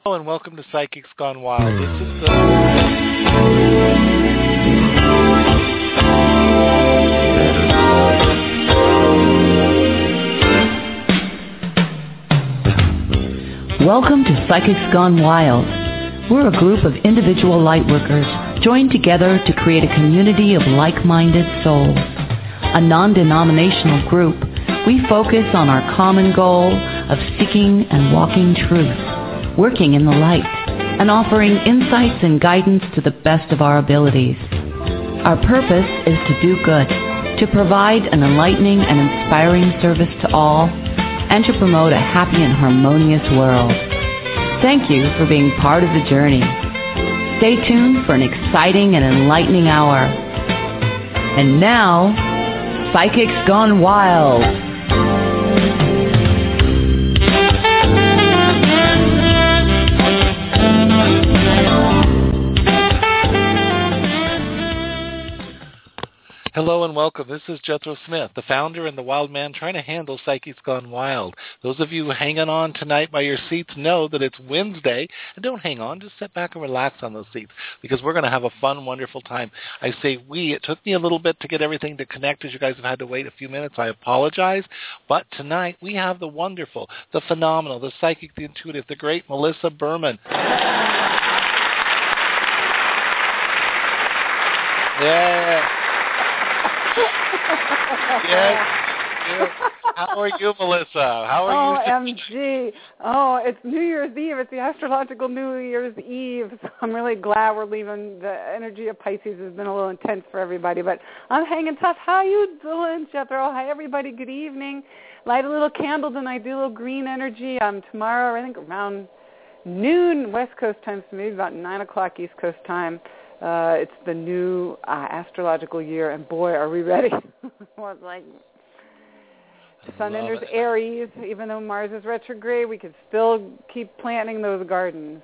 Hello and welcome to Psychics Gone Wild. This is the... Welcome to Psychics Gone Wild. We're a group of individual lightworkers joined together to create a community of like-minded souls. A non-denominational group, we focus on our common goal of seeking and walking truth, working in the light, and offering insights and guidance to the best of our abilities. Our purpose is to do good, to provide an enlightening and inspiring service to all, and to promote a happy and harmonious world. Thank you for being part of the journey. Stay tuned for an exciting and enlightening hour. And now, Psychics Gone Wild. Hello and welcome. This is Jethro Smith, the founder and the wild man trying to handle Psychics Gone Wild. Those of you hanging on tonight by your seats know that it's Wednesday. And don't hang on. Just sit back and relax on those seats because we're going to have a fun, wonderful time. I say we. It took me a little bit to get everything to connect as you guys have had to wait a few minutes. I apologize. But tonight we have the wonderful, the phenomenal, the psychic, the intuitive, the great Melissa Berman. Yeah. Yes. How are you, Melissa? How are you? OMG. Oh, it's New Year's Eve. It's the astrological New Year's Eve. So I'm really glad we're leaving. The energy of Pisces has been a little intense for everybody, but I'm hanging tough. How you doing, Jethro? Hi, everybody. Good evening. Light a little candle tonight. Do a little green energy. Tomorrow, I think around noon West Coast time, so maybe about 9 o'clock East Coast time. It's the new astrological year, and boy, are we ready. It's like Sun enters Aries. Even though Mars is retrograde, we could still keep planting those gardens.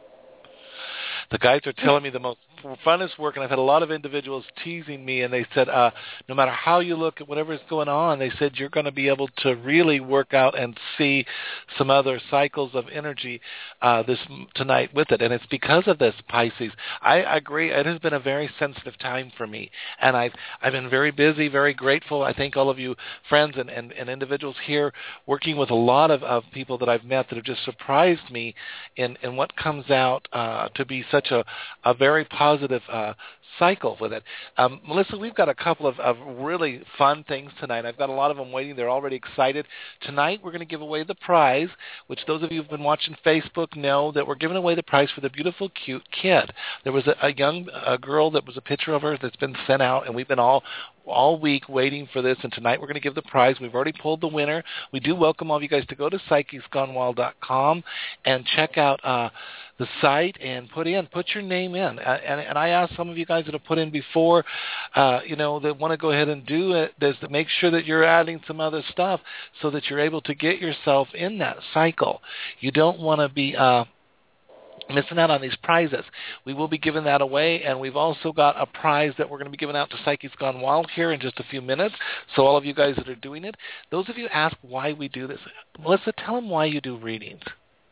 The guys are telling me the most funnest work, and I've had a lot of individuals teasing me, and they said, no matter how you look at whatever's going on, they said you're going to be able to really work out and see some other cycles of energy tonight with it, and it's because of this, Pisces. I agree. It has been a very sensitive time for me, and I've been very busy, very grateful. I thank all of you friends and individuals here working with a lot of people that I've met that have just surprised me in what comes out to be such a very positive cycle with it. Melissa, we've got a couple of really fun things tonight. I've got a lot of them waiting. They're already excited. Tonight we're going to give away the prize, which those of you who've been watching Facebook know that we're giving away the prize for the beautiful, cute kid. There was a young girl that was a picture of her that's been sent out, and we've been all week waiting for this, and tonight we're going to give the prize. We've already pulled the winner. We do welcome all of you guys to go to PsychicsGoneWild.com and check out the site and put your name in. And I asked some of you guys that have put in before, that want to go ahead and do it, is to make sure that you're adding some other stuff so that you're able to get yourself in that cycle. You don't want to be missing out on these prizes. We will be giving that away, and we've also got a prize that we're going to be giving out to Psychics Gone Wild here in just a few minutes. So all of you guys that are doing it, those of you ask why we do this. Melissa, tell them why you do readings.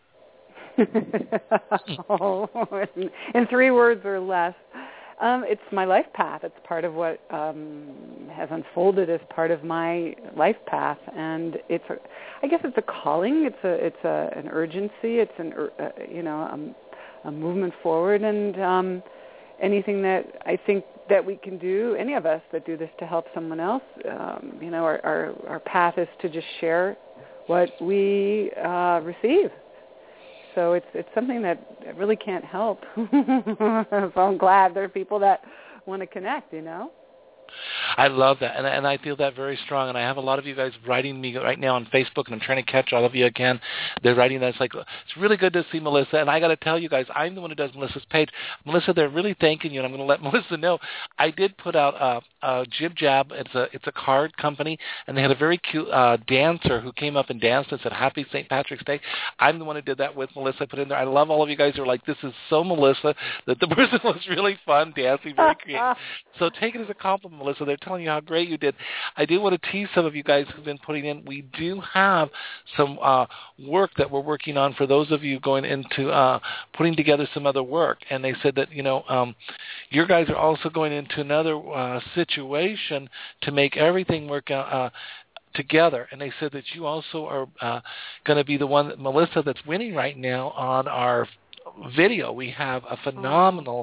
In 3 words or less. It's my life path. It's part of what has unfolded as part of my life path, and I guess it's a calling. It's an urgency. It's a movement forward, and anything that I think that we can do, any of us that do this to help someone else, our path is to just share what we receive. So it's something that really can't help. So I'm glad there are people that want to connect, I love that, and I feel that very strong. And I have a lot of you guys writing me right now on Facebook, and I'm trying to catch all of you again. They're writing that. It's like, it's really good to see Melissa. And I got to tell you guys, I'm the one who does Melissa's page. Melissa, they're really thanking you, and I'm going to let Melissa know. I did put out a Jib Jab. It's a card company, and they had a very cute dancer who came up and danced and said, Happy St. Patrick's Day. I'm the one who did that with Melissa. I put in there. I love all of you guys who are like, this is so Melissa, that the person was really fun, dancing, very creative. So take it as a compliment. Melissa. They're telling you how great you did. I do want to tease some of you guys who've been putting in. We do have some work that we're working on for those of you going into putting together some other work. And they said that, your guys are also going into another situation to make everything work out together. And they said that you also are going to be the one, Melissa, that's winning right now on our video. We have a phenomenal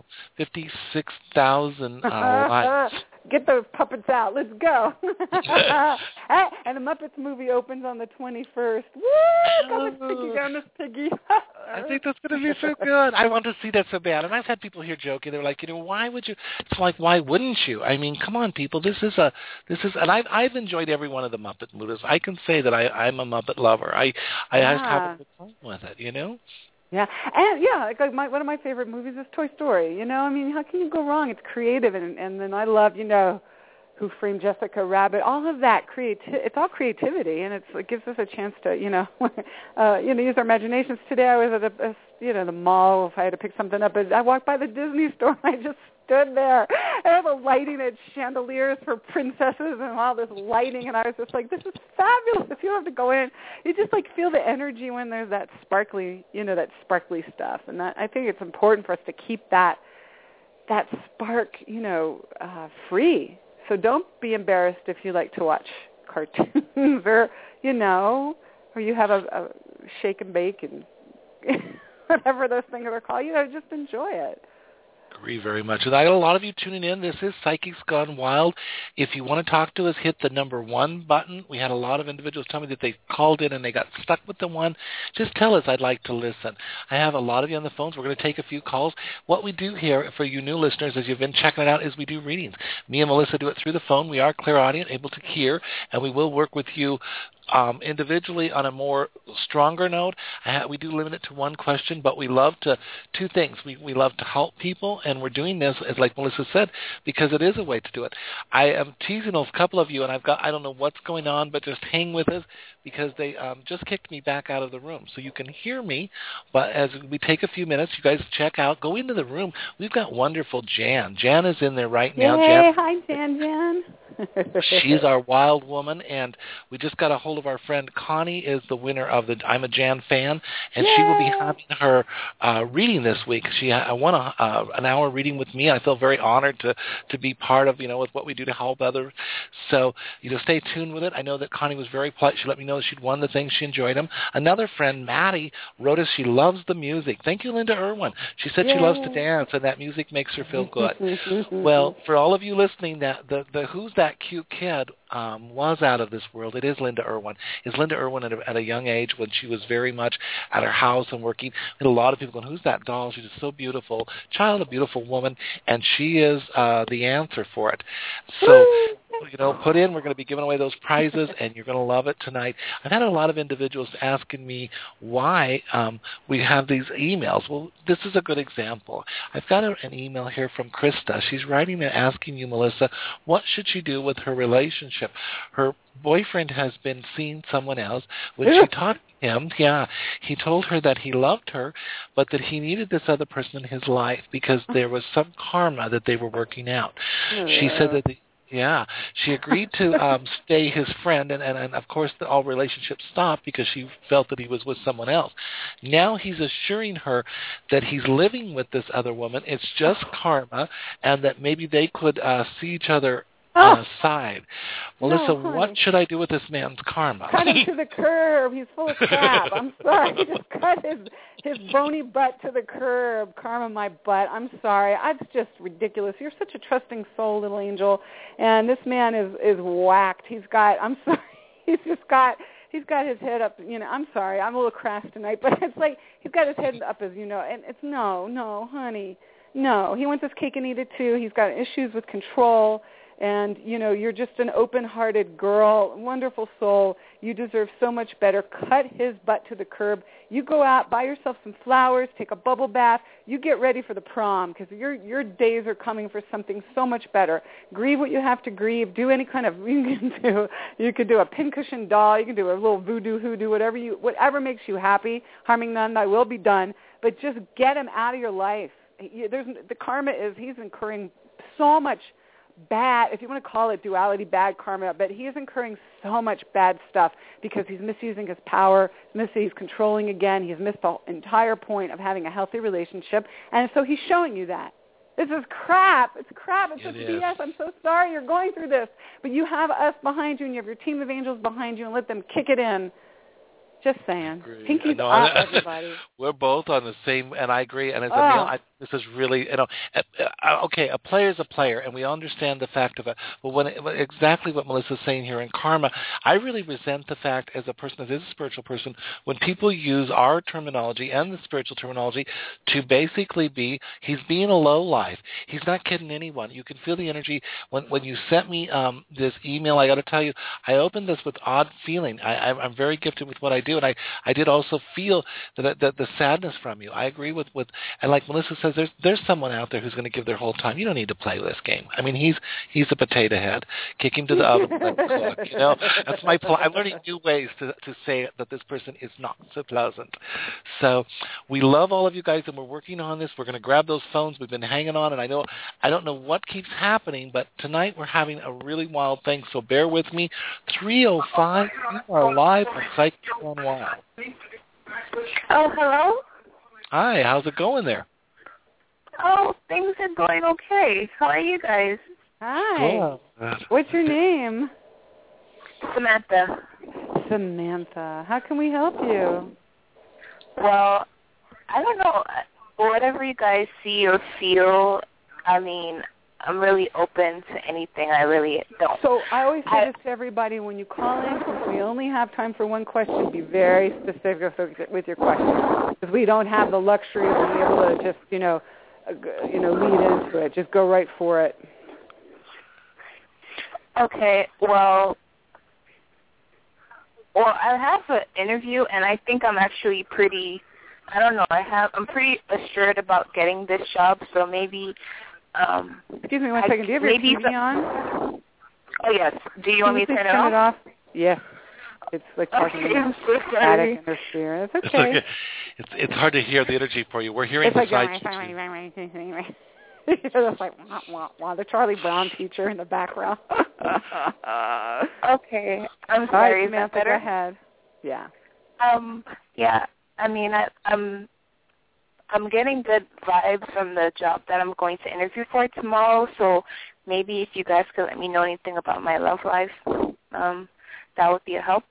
56,000 likes. Get those puppets out. Let's go. And the Muppets movie opens on the 21st. Woo! Go Miss Piggy, go Miss Piggy. I think that's going to be so good. I want to see that so bad. And I've had people here joking. They're like, why would you? It's like, why wouldn't you? I mean, come on, people. And I've enjoyed every one of the Muppet movies. I can say that I'm a Muppet lover. I have a good time with it, Yeah, and one of my favorite movies is Toy Story. I mean, how can you go wrong? It's creative, and then I love, Who Framed Jessica Rabbit. All of that it's all creativity, and it gives us a chance to, use our imaginations. Today I was at the mall. If I had to pick something up, I walked by the Disney store. And I just stood there. I have a lighting at chandeliers for princesses and all this lighting, and I was just like, this is fabulous. You don't have to go in. You just feel the energy when there's that sparkly, that sparkly stuff. And I think it's important for us to keep that spark, free. So don't be embarrassed if you like to watch cartoons or you have a shake and bake and whatever those things are called. Just enjoy it. Agree very much. And I got a lot of you tuning in. This is Psychics Gone Wild. If you want to talk to us, hit the number 1 button. We had a lot of individuals tell me that they called in and they got stuck with the 1. Just tell us, I'd like to listen. I have a lot of you on the phones. We're going to take a few calls. What we do here for you new listeners, as you've been checking it out, is we do readings. Me and Melissa do it through the phone. We are clairaudient, able to hear, and we will work with you individually on a more stronger note. We do limit it to 1 question, but we love to 2 things. We love to help people, and we're doing this, as like Melissa said, because it is a way to do it. I am teasing a couple of you, and I don't know what's going on, but just hang with us because they just kicked me back out of the room. So you can hear me, but as we take a few minutes, you guys check out, go into the room. We've got wonderful Jan. Jan is in there right now. Yay, hi, Jan. She's our wild woman, and we just got a hold of our friend Connie is the winner of the I'm a Jan fan, and she will be having her reading this week. She won an hour reading with me. I feel very honored to be part of, with what we do to help others. So, stay tuned with it. I know that Connie was very polite. She let me know that she'd won the things. She enjoyed them. Another friend, Maddie, wrote us she loves the music. Thank you, Linda Irwin. She said she loves to dance, and that music makes her feel good. Well, for all of you listening, the Who's That Cute Kid was out of this world. It is Linda Irwin. Is Linda Irwin at a young age when she was very much at her house and working? We had a lot of people going, who's that doll? She's just so beautiful. Child, a beautiful woman, and she is the answer for it. So, put in. We're going to be giving away those prizes, and you're going to love it tonight. I've had a lot of individuals asking me why we have these emails. Well, this is a good example. I've got an email here from Krista. She's writing and asking you, Melissa, what should she do with her relationship? Her boyfriend has been seeing someone else. When she talked to him, he told her that he loved her, but that he needed this other person in his life because there was some karma that they were working out. She said that she agreed to stay his friend, and of course all relationships stopped because she felt that he was with someone else. Now he's assuring her that he's living with this other woman. It's just karma, and that maybe they could see each other side. Melissa, what should I do with this man's karma? Cut him to the curb. He's full of crap. I'm sorry. Just cut his bony butt to the curb. Karma, my butt. I'm sorry. It's just ridiculous. You're such a trusting soul, little angel. And this man is whacked. He's got his head up, I'm sorry. I'm a little crass tonight, but it's like he's got his head up as and it's no, honey. No. He wants his cake and eat it too. He's got issues with control. And, you're just an open-hearted girl, wonderful soul. You deserve so much better. Cut his butt to the curb. You go out, buy yourself some flowers, take a bubble bath. You get ready for the prom because your days are coming for something so much better. Grieve what you have to grieve. Do any kind of, you could do a pincushion doll. You can do a little hoodoo, whatever makes you happy. Harming none, thy will be done. But just get him out of your life. The karma is he's incurring so much bad, if you want to call it duality, bad karma, but he is incurring so much bad stuff because he's misusing his power, he's controlling again, he's missed the entire point of having a healthy relationship, and so he's showing you that. This is crap. It's crap. It's just BS. I'm so sorry you're going through this. But you have us behind you, and you have your team of angels behind you, and let them kick it in. Just saying. Pinkies up, everybody. We're both on the same, and I agree. And as Emil, this is really, okay, a player is a player, and we understand the fact of it. But exactly what Melissa's saying here in karma, I really resent the fact, as a person that is a spiritual person, when people use our terminology and the spiritual terminology to basically he's being a lowlife. He's not kidding anyone. You can feel the energy. When you sent me this email, I got to tell you, I opened this with odd feeling. I'm very gifted with what I do, and I did also feel the sadness from you. I agree with and like Melissa says, there's someone out there who's going to give their whole time. You don't need to play this game. I mean, he's a potato head. Kick him to the oven. That's my plan. I'm learning new ways to say that this person is not so pleasant. So we love all of you guys, and we're working on this. We're going to grab those phones. We've been hanging on, and I don't know what keeps happening, but tonight we're having a really wild thing. So bear with me. 3:05. You are live on Psychic Gone Wild. Oh, hello. Hi. How's it going there? Oh, things are going okay. How are you guys? Hi. Good. What's your name? Samantha. Samantha. How can we help you? Well, I don't know. Whatever you guys see or feel, I mean, I'm really open to anything. I really don't. So I always say this to everybody when you call in, since we only have time for one question, be very specific with your question, because we don't have the luxury of being able to just, lead into it. Just go right for it. Okay. Well, I have an interview, and I think I'm actually pretty. I don't know. I'm pretty assured about getting this job, so maybe. Excuse me one second. Do you have your TV on? Oh yes. Do you want me to turn it off? Yes. It's like talking I'm so static interference. It's okay. It's hard to hear the energy for you. We're hearing it's besides It's like wow, the Charlie Brown teacher in the background. Okay. I'm sorry. Right, Samantha, go ahead. Yeah. Yeah. I mean, I'm getting good vibes from the job that I'm going to interview for tomorrow. So maybe if you guys could let me know anything about my love life, that would be a help.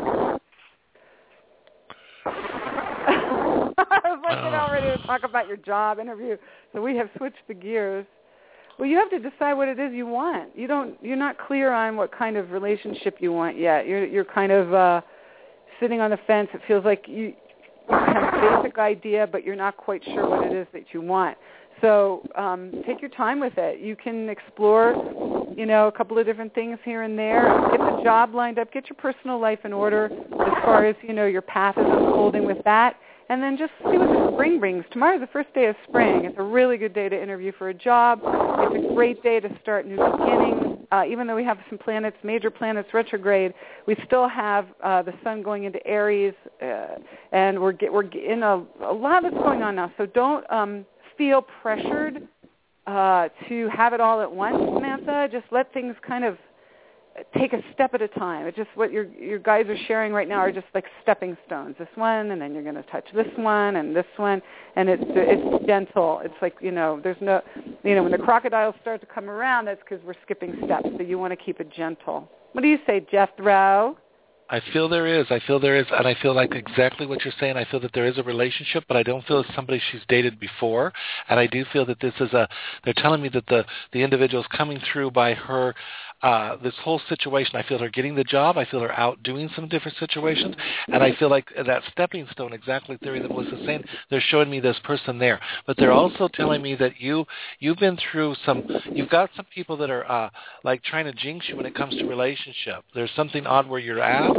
I was like, ready to talk about your job interview. So we have switched the gears. Well, you have to decide what it is you want. You're not clear on what kind of relationship you want yet. You're kind of sitting on the fence. It feels like you have a basic idea, but you're not quite sure what it is that you want. So take your time with it. You can explore, a couple of different things here and there. Get the job lined up. Get your personal life in order as far as, your path is unfolding with that. And then just see what the spring brings. Tomorrow's the first day of spring. It's a really good day to interview for a job. It's a great day to start new beginnings. Even though we have some major planets retrograde, we still have the sun going into Aries, and we're in a lot that's going on now. So don't feel pressured to have it all at once, Samantha. Just let things kind of take a step at a time. It's just what your guys are sharing right now are just like stepping stones. This one, and then you're going to touch this one and this one, and it's gentle. It's like, there's no, when the crocodiles start to come around, that's because we're skipping steps. So you want to keep it gentle. What do you say, Jethro? I feel there is, and I feel like exactly what you're saying. I feel that there is a relationship, but I don't feel it's somebody she's dated before. And I do feel that this is they're telling me that the individual is coming through by her, this whole situation. I feel her getting the job. I feel her out doing some different situations. And I feel like that stepping stone, exactly the theory that Melissa's saying, they're showing me this person there. But they're also telling me that you've been through you've got some people that are like trying to jinx you when it comes to relationship. There's something odd where you're at.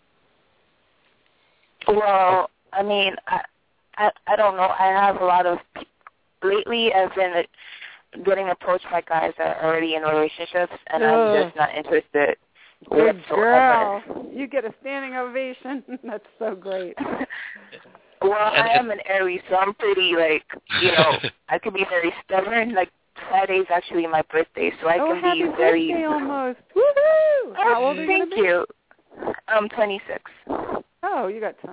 Well, I mean, I don't know. I have a lot of lately. I've been getting approached by guys that are already in relationships, and I'm just not interested. Good girl. You get a standing ovation. That's so great. Well, I am an Aries, so I'm pretty I could be very stubborn, like Friday is actually my birthday, so I can happy be very... birthday almost. Woohoo! How old are you going to be? Thank you. I'm 26. Oh, you got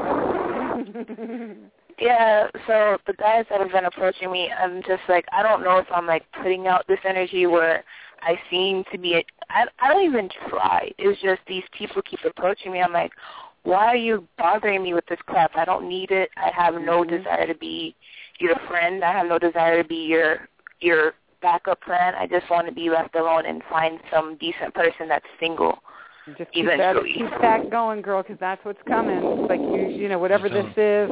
time. Yeah, so the guys that have been approaching me, I'm just like, I don't know if I'm like putting out this energy where I seem to be, I don't even try. It's just these people keep approaching me. I'm like, why are you bothering me with this crap? I don't need it. I have no desire to be your friend. I have no desire to be your backup plan. I just want to be left alone and find some decent person that's single. Just keep that going, girl, because that's what's coming. It's like you know, whatever this is,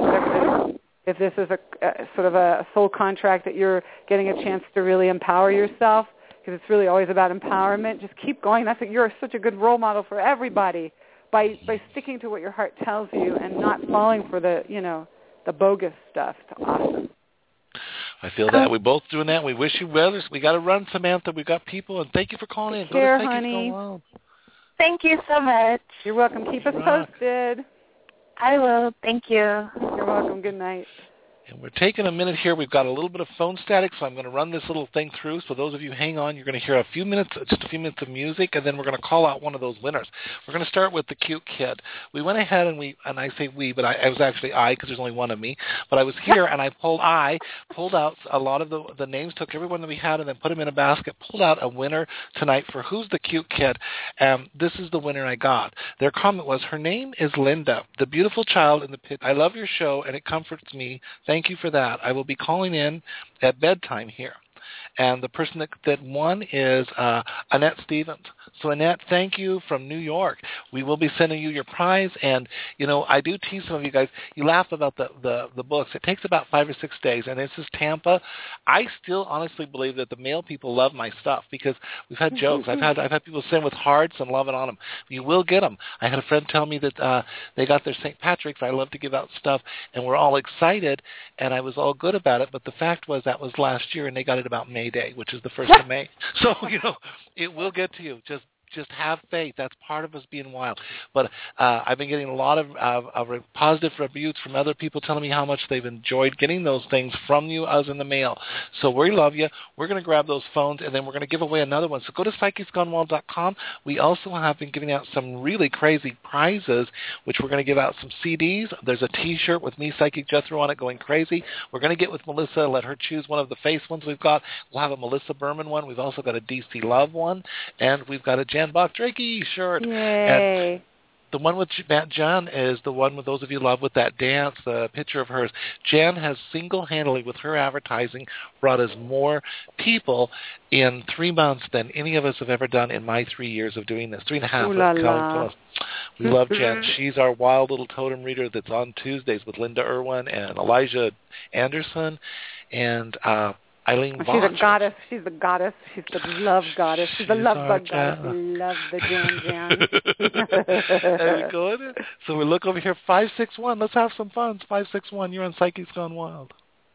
if this is a sort of a soul contract that you're getting a chance to really empower yourself, because it's really always about empowerment. Just keep going. You're such a good role model for everybody by sticking to what your heart tells you and not falling for the bogus stuff. It's awesome. I feel that. We're both doing that. We wish you well. We got to run, Samantha. We got people, and thank you for calling in. Take care, honey. Thank you so much. You're welcome. Keep us posted. I will. Thank you. You're welcome. Good night. And we're taking a minute here. We've got a little bit of phone static, so I'm going to run this little thing through. So those of you hang on, you're going to hear just a few minutes of music, and then we're going to call out one of those winners. We're going to start with the cute kid. We went ahead and I say we, but I was actually because there's only one of me. But I was here, and I pulled out a lot of the names, took everyone that we had, and then put them in a basket, pulled out a winner tonight for Who's the Cute Kid. This is the winner I got. Their comment was, her name is Linda, the beautiful child in the pit. I love your show, and it comforts me. Thank you for that. I will be calling in at bedtime here. And the person that won is Annette Stevens. So, Annette, thank you from New York. We will be sending you your prize. And, I do tease some of you guys. You laugh about the books. It takes about 5 or 6 days. And this is Tampa. I still honestly believe that the male people love my stuff because we've had jokes. I've had people send with hearts and loving on them. You will get them. I had a friend tell me that they got their St. Patrick's. I love to give out stuff. And we're all excited. And I was all good about it. But the fact was that was last year, and they got it about May Day, which is the 1st of May. So, it will get to you. Just have faith. That's part of us being wild. But I've been getting a lot of positive reviews from other people telling me how much they've enjoyed getting those things from you as in the mail. So we love you. We're going to grab those phones, and then we're going to give away another one. So go to PsychicsGoneWild.com. We also have been giving out some really crazy prizes, which we're going to give out some CDs. There's a T-shirt with me, Psychic Jethro, on it, going crazy. We're going to get with Melissa, let her choose one of the face ones we've got. We'll have a Melissa Berman one. We've also got a DC Love one, and we've got a Jan Bach-Drakey shirt. Yay. And the one with Jan is the one with those of you love with that dance, the picture of hers. Jan has single-handedly, with her advertising, brought us more people in 3 months than any of us have ever done in my 3 years of doing this. 3.5. Ooh la la. We love Jan. She's our wild little totem reader that's on Tuesdays with Linda Irwin and Elijah Anderson and Eileen Vaughn. She's a goddess. She's the goddess. She's the love goddess. She's the love bug goddess. We love the Jan. There we go. So we look over here, 561. Let's have some fun. 561. You're on Psychics Gone Wild.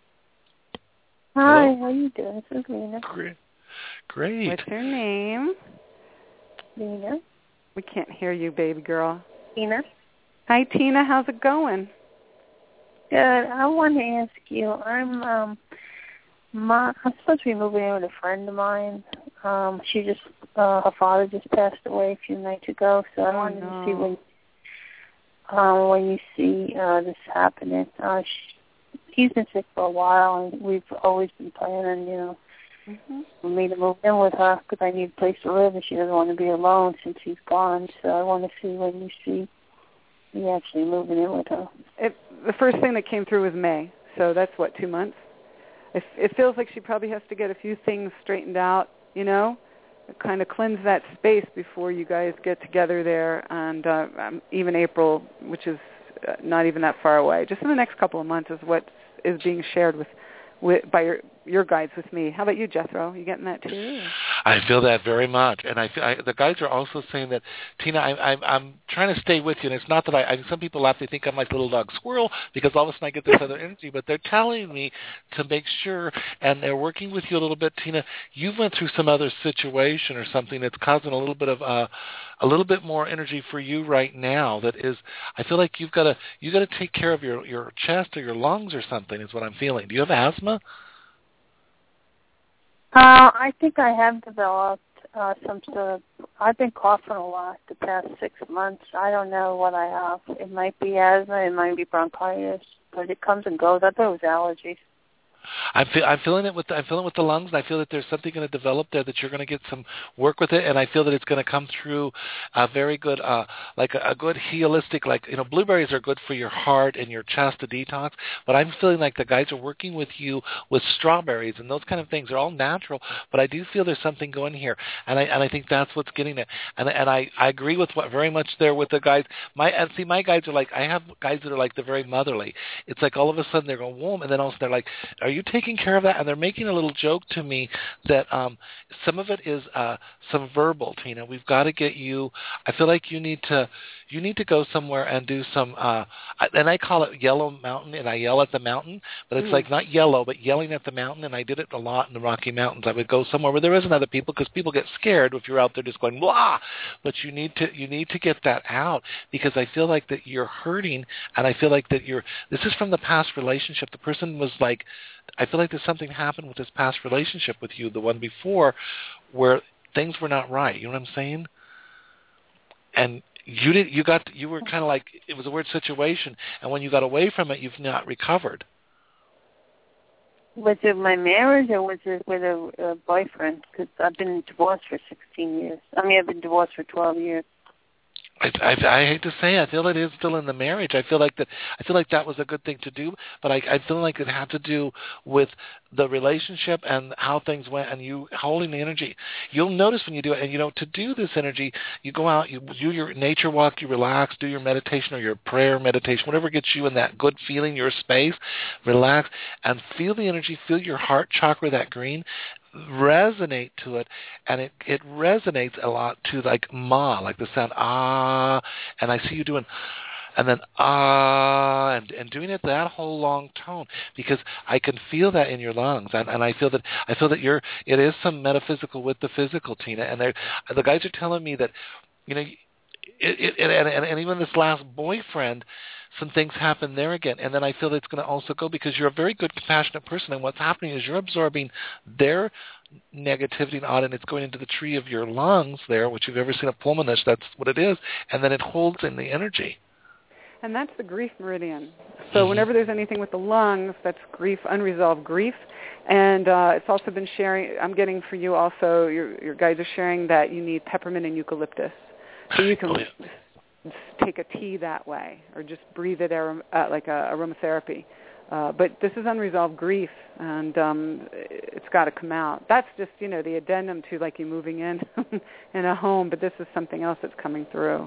Hi, Hello? how you doing? This is Lena. Great. What's your name? Lena. We can't hear you, baby girl. Tina. Hi, Tina. How's it going? Good. I want to ask you. I'm supposed to be moving in with a friend of mine. She just her father just passed away a few nights ago, so I wanted to see when you see this happening. He's been sick for a while, and we've always been planning, for me to move in with her because I need a place to live, and she doesn't want to be alone since he's gone. So I want to see when you see me actually moving in with her. The first thing that came through was May, so that's 2 months. It feels like she probably has to get a few things straightened out, kind of cleanse that space before you guys get together there, and even April, which is not even that far away. Just in the next couple of months is what is being shared by your guides with me. How about you, Jethro? You getting that too? I feel that very much, and the guides are also saying that, Tina, I'm trying to stay with you, and it's not that some people laugh, they think I'm like little dog squirrel because all of a sudden I get this other energy, but they're telling me to make sure, and they're working with you a little bit, Tina. You went through some other situation or something that's causing a little bit of a little bit more energy for you right now. That is, I feel like you got to take care of your chest or your lungs or something. Is what I'm feeling. Do you have asthma? I think I have developed some sort of, I've been coughing a lot the past 6 months. I don't know what I have. It might be asthma, it might be bronchitis, but it comes and goes. I thought it was allergies. I'm feeling it with the lungs, and I feel that there's something going to develop there that you're going to get some work with it, and I feel that it's going to come through a very good, like a good holistic, like, you know, blueberries are good for your heart and your chest to detox, but I'm feeling like the guys are working with you with strawberries and those kind of things. They're all natural, but I do feel there's something going here, and I think that's what's getting it, and I agree with what very much there with the guys. My guys are like, I have guys that are like they're very motherly. It's like all of a sudden they're going, whoa, and then also they're like, are you taking care of that? And they're making a little joke to me that some of it is some verbal, Tina. We've got to get you, I feel like you need to go somewhere and do some, and I call it yellow mountain, and I yell at the mountain, but it's like not yellow, but yelling at the mountain, and I did it a lot in the Rocky Mountains. I would go somewhere where there isn't other people, because people get scared if you're out there just going, blah, but you need to get that out, because I feel like that you're hurting, and I feel like that this is from the past relationship. The person was like, I feel like there's something happened with this past relationship with you, the one before, where things were not right. You know what I'm saying? And you were kind of like, it was a weird situation, and when you got away from it, you've not recovered. Was it my marriage, or was it with a boyfriend? Because I've been divorced for 16 years. I mean, I've been divorced for 12 years. I hate to say, I feel it is still in the marriage. I feel like that was a good thing to do, but I feel like it had to do with the relationship and how things went, and you holding the energy. You'll notice when you do it, and to do this energy, you go out, you do your nature walk, you relax, do your meditation or your prayer meditation, whatever gets you in that good feeling, your space, relax, and feel the energy, feel your heart chakra, that green, resonate to it, and it resonates a lot to like ma, like the sound ah, and I see you doing, and then ah, and doing it that whole long tone, because I can feel that in your lungs, and I feel that it is some metaphysical with the physical, Tina, and the guys are telling me that, and even this last boyfriend, some things happen there again, and then I feel that it's going to also go, because you're a very good, compassionate person, and what's happening is you're absorbing their negativity and it's going into the tree of your lungs there, which you've ever seen a pulmonist, that's what it is, and then it holds in the energy. And that's the grief meridian. So whenever there's anything with the lungs, that's grief, unresolved grief. And it's also been I'm getting for you also, your guides are sharing that you need peppermint and eucalyptus. So you can take a tea that way, or just breathe it like aromatherapy. But this is unresolved grief, and it's got to come out. That's just, the addendum to like you moving in a home, but this is something else that's coming through.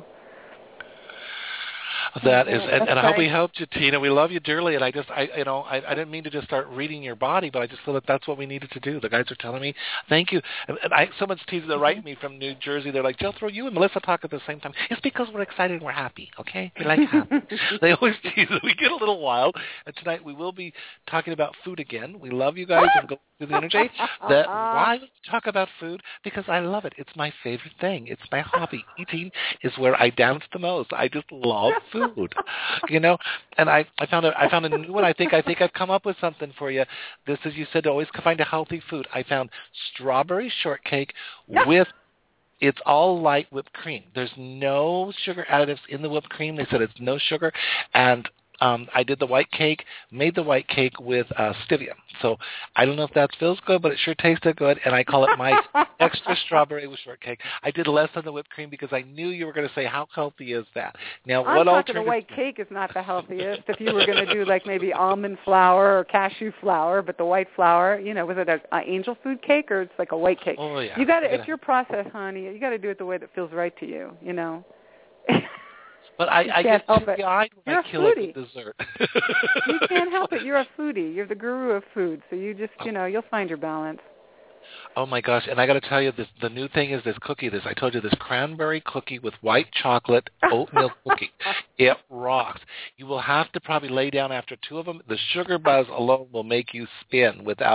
That is, and I hope we helped you, Tina. We love you dearly, and I didn't mean to just start reading your body, but I just feel that that's what we needed to do. The guys are telling me, thank you. And someone's teasing, they're writing me from New Jersey. They're like, Jethro, you and Melissa talk at the same time. It's because we're excited and we're happy, okay? We like happy. They always tease it. We get a little wild, and tonight we will be talking about food again. We love you guys and go through the energy. Why talk about food? Because I love it. It's my favorite thing. It's my hobby. Eating is where I dance the most. I just love food. And I found a new one. I think I've come up with something for you. This is, you said, to always find a healthy food. I found strawberry shortcake with, it's all light whipped cream. There's no sugar additives in the whipped cream. They said it's no sugar, and I did made the white cake with stevia. So I don't know if that feels good, but it sure tasted good, and I call it my extra strawberry with shortcake. I did less on the whipped cream because I knew you were going to say, how healthy is that? Now, what alternative? The white cake is not the healthiest. If you were going to do like maybe almond flour or cashew flour, but the white flour, was it an angel food cake, or it's like a white cake? Oh, yeah. You got to, it's your process, honey. You got to do it the way that feels right to you, But I get teary-eyed when I kill it with dessert. You can't help it. You're a foodie. You're the guru of food. So you just, you'll find your balance. Oh, my gosh. And I got to tell you, the new thing is this cookie. I told you, this cranberry cookie with white chocolate oatmeal cookie. It rocks. You will have to probably lay down after 2 of them. The sugar buzz alone will make you spin without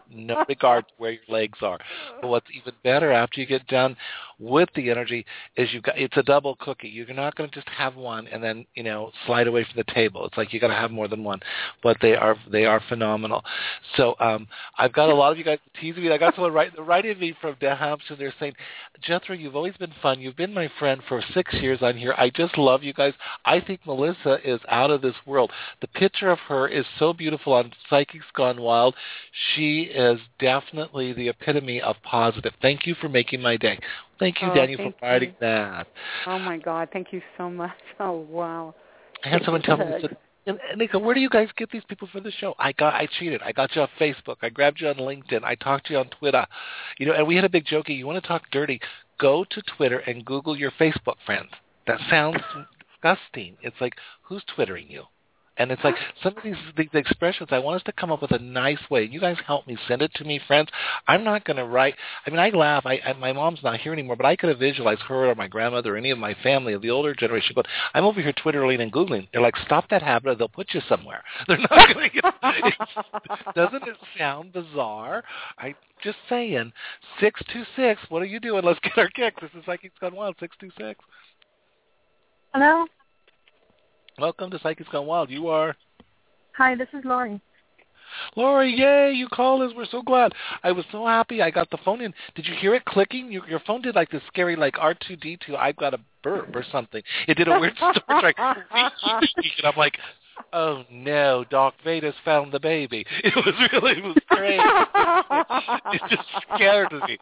no regard to where your legs are. But what's even better after you get done with the energy is it's a double cookie. You're not going to just have one and then, slide away from the table. It's like you got to have more than one. But they are phenomenal. So I've got a lot of you guys teasing me. I got someone writing me from New Hampshire. They're saying, Jethro, you've always been fun. You've been my friend for 6 years on here. I just love you guys. I think Melissa is out of this world. The picture of her is so beautiful on Psychics Gone Wild. She is definitely the epitome of positive. Thank you for making my day. Thank you, Daniel, for writing that. Oh, my God. Thank you so much. Oh, wow. I had someone tell me, and they go, where do you guys get these people for the show? I cheated. I got you on Facebook. I grabbed you on LinkedIn. I talked to you on Twitter. And we had a big joke. You want to talk dirty, go to Twitter and Google your Facebook friends. That sounds disgusting. It's like, who's Twittering you? And it's like some of these expressions, I want us to come up with a nice way. You guys help me. Send it to me, friends. I'm not going to write. I mean, I laugh. My mom's not here anymore, but I could have visualized her or my grandmother or any of my family of the older generation. But I'm over here Twittering and Googling. They're like, stop that habit or they'll put you somewhere. They're not going to get Doesn't it sound bizarre? I'm just saying. 626, what are you doing? Let's get our kick. This is Psychics Gone Wild, 626. Hello? Welcome to Psychics Gone Wild. You are? Hi, this is Lori. Lori, yay, you called us. We're so glad. I was so happy I got the phone in. Did you hear it clicking? Your phone did like this scary, like R2-D2, I've got a burp or something. It did a weird Star Trek. And I'm like, oh, no, Doc Vader's found the baby. It was great. It just scared me.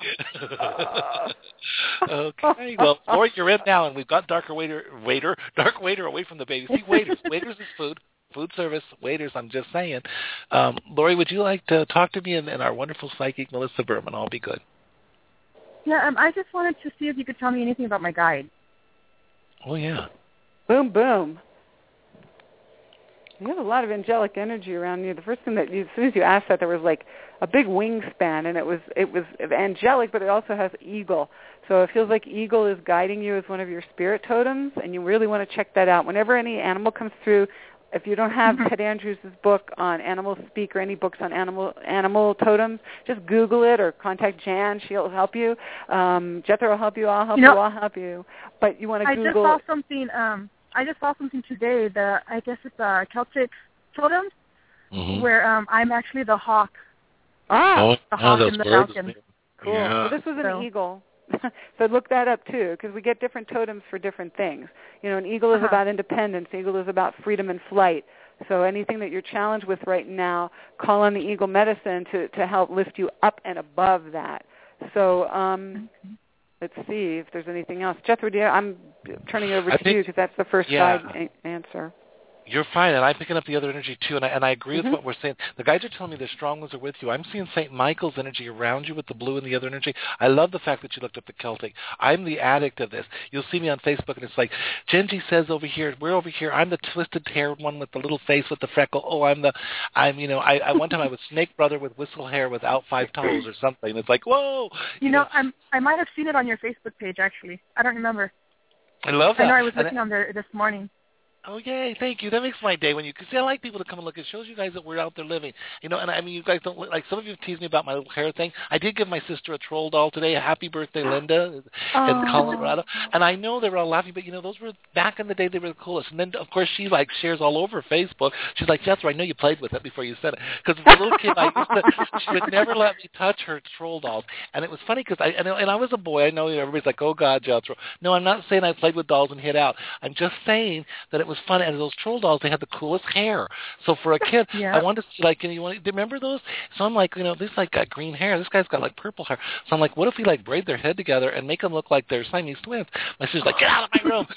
Okay, well, Lori, you're in now, and we've got Dark Waiter away from the baby. See, waiters is food service, waiters, I'm just saying. Lori, would you like to talk to me and our wonderful psychic, Melissa Berman? I'll be good. Yeah, I just wanted to see if you could tell me anything about my guide. Oh, yeah. Boom, boom. You have a lot of angelic energy around you. The first thing as soon as you asked that, there was like a big wingspan, and it was angelic, but it also has eagle. So it feels like eagle is guiding you as one of your spirit totems, and you really want to check that out. Whenever any animal comes through, if you don't have Ted Andrews' book on Animal Speak or any books on animal totems, just Google it or contact Jan. She'll help you. Jethro will help you. I'll help you. I'll help you. But you want to Google. I just saw something today. I guess it's a Celtic totem, where I'm actually the hawk. The hawk and the falcon. Cool. Yeah. Well, this was an eagle. So look that up, too, because we get different totems for different things. An eagle is about independence. Eagle is about freedom and flight. So anything that you're challenged with right now, call on the eagle medicine to help lift you up and above that. So let's see if there's anything else. Jethro, I'm turning it over to you because that's the first guide answer. You're fine, and I'm picking up the other energy, too, and I agree with what we're saying. The guides are telling me the strong ones are with you. I'm seeing St. Michael's energy around you with the blue and the other energy. I love the fact that you looked up the Celtic. I'm the addict of this. You'll see me on Facebook, and it's like, Genji says over here, we're over here. I'm the twisted hair one with the little face with the freckle. Oh, one time I was Snake Brother with whistle hair without 5 toes or something. It's like, whoa. I might have seen it on your Facebook page, actually. I don't remember. I love that. I know I was looking on there this morning. Oh, yay, thank you. That makes my day because I like people to come and look. It shows you guys that we're out there living. And I mean, you guys don't look, like some of you tease me about my little hair thing. I did give my sister a troll doll today. Happy birthday, Linda, in Colorado. And I know they were all laughing, but, those were, back in the day, they were the coolest. And then, of course, she, shares all over Facebook. She's like, Jethro, I know you played with it before you said it. Because as a little kid, she would never let me touch her troll dolls. And it was funny because I was a boy. I know everybody's like, oh, God, Jethro. No, I'm not saying I played with dolls and hid out. I'm just saying that it was fun. And those troll dolls, they had the coolest hair. So for a kid, I wanted to see, do you remember those? So I'm like, this got green hair. This guy's got purple hair. So I'm like, what if we braid their head together and make them look like they're Siamese twins? My sister's like, get out of my room.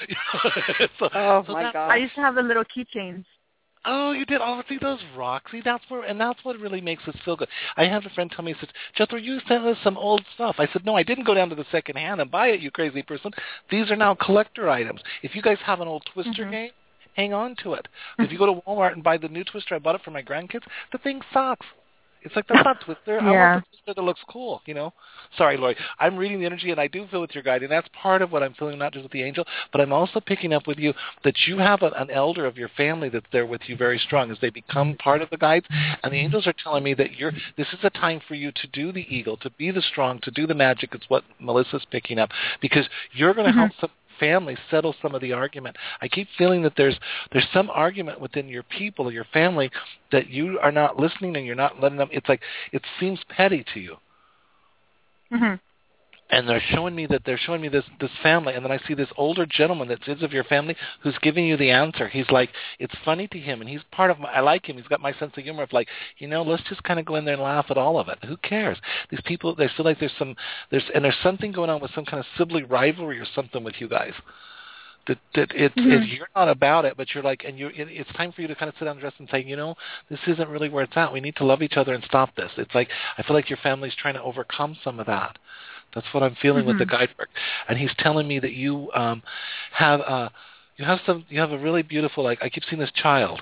My God. I used to have the little keychains. Oh, you did? Oh, see those rocks? See, that's what really makes us feel good. I had a friend tell me, he says, Jethro, you sent us some old stuff. I said, no, I didn't go down to the second hand and buy it, you crazy person. These are now collector items. If you guys have an old Twister game, hang on to it. If you go to Walmart and buy the new Twister, I bought it for my grandkids, the thing sucks. It's like, that's not Twister. Yeah. I want the Twister that looks cool, you know? Sorry, Lori. I'm reading the energy, and I do feel with your guide, and that's part of what I'm feeling, not just with the angel, but I'm also picking up with you that you have an elder of your family that's there with you very strong as they become part of the guides, and the angels are telling me that this is a time for you to do the eagle, to be the strong, to do the magic. It's what Melissa's picking up, because you're going to help some family settle some of the argument. I keep feeling that there's some argument within your people or your family that you are not listening and you're not letting them. It's like it seems petty to you. Mm-hmm. And they're showing me this family, and then I see this older gentleman that is of your family who's giving you the answer. He's like, it's funny to him, and he's part of I like him. He's got my sense of humor of like, let's just kind of go in there and laugh at all of it. Who cares? These people, they feel like there's something going on with some kind of sibling rivalry or something with you guys. You're not about it, but you're like, it's time for you to kind of sit down and rest and say, this isn't really where it's at. We need to love each other and stop this. It's like, I feel like your family's trying to overcome some of that. That's what I'm feeling with the guide work. And he's telling me that you have a really beautiful, like, I keep seeing this child.